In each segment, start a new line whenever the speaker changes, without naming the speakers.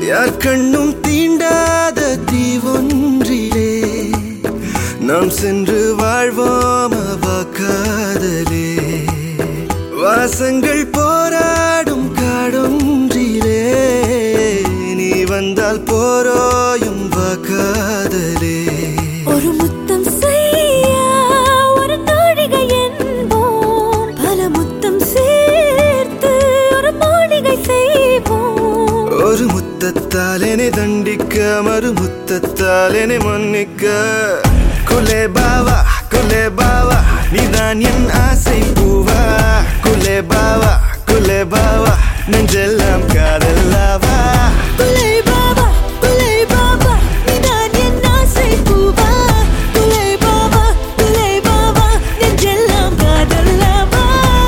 யார் கண்ணும் தீண்டாத தீவொன்றிலே நாம் சென்று வாழ்வோம் காதலே. வாசங்கள் போராடும் காடொன்றிலே நீ வந்தால் போரோயும் காதலே.
ஒரு முத்தம் செய்ய ஒரு நாழிகை என்போம், பல முத்தம் சேர்த்து ஒரு மாளிகை செய்வோம்.
ஒரு முத்தத்தால் என்னை தண்டிக்க மறு முத்தத்தால் என்னை மன்னிக்க. குலே பாவா குலே பாவா நீதான் என் ஆசை பூவா. குலே பாவா குலே பாவா நெஞ்செல்லாம் காதல்லாவா.
குலே பாபா குலே பாபா நீதான் என் ஆசை பூவா. குலே பாபா நெஞ்செல்லாம் காதல்லாவா.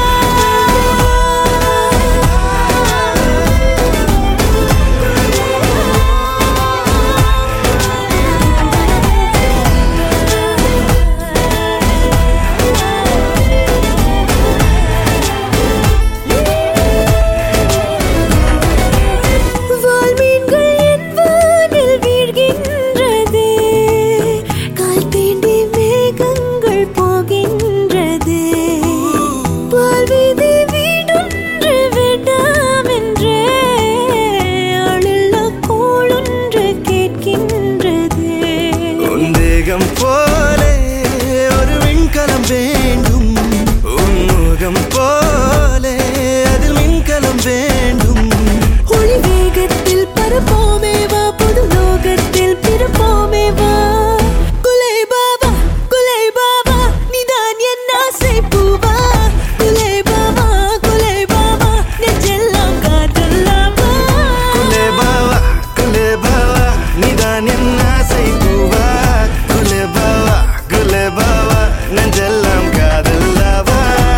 போலே ஒரு விண்கலம் வேண்டும், உன்முகம் போலே அதில் மின்கலம் வேண்டும்.
ஒளி வேகத்தில் பரப்போமே வா, புது லோகத்தில் பிறப்போமே வா. குலே பாபா நீதான் என் ஆசை பூவா. குலே பாபா நெஞ்செல்லாம் காதல்லாவா.
குலே பாவா நீதான் என் ஆசை பூவா. குலே பாவா நெஞ்செல்லாம் காதல்லாவா.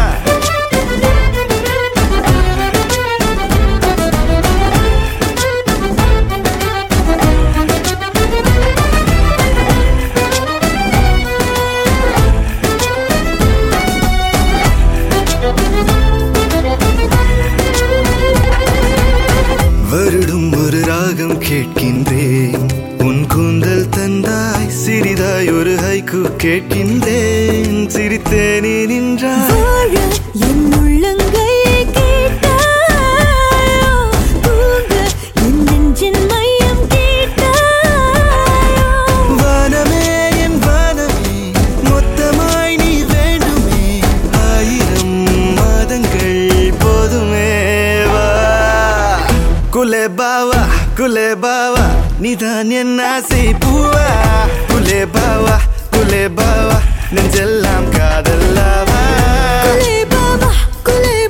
வருடும் ஒரு ராகம் கேட்கின்றேன், உன் கூந்தல் தந்தாய் சிறிதாய் ஒரு ஹைக்கூ கேட்கின்றேன். சிரித்தேனே நின்றாய்
வாழ என் உள்ளங்கையை கேட்டாயோ, தூங்க என் நெஞ்சின் மையம் கேட்டாயோ.
வானமே என் வானமே மொத்தமாய் நீ வேண்டுமே, 1000 மாதங்கள் போதுமே வா. குலே பாவா நீதான் என் ஆசை பூவா. குலே பாவா நெஞ்செல்லாம் காதல்லாவா.
குலே பாபா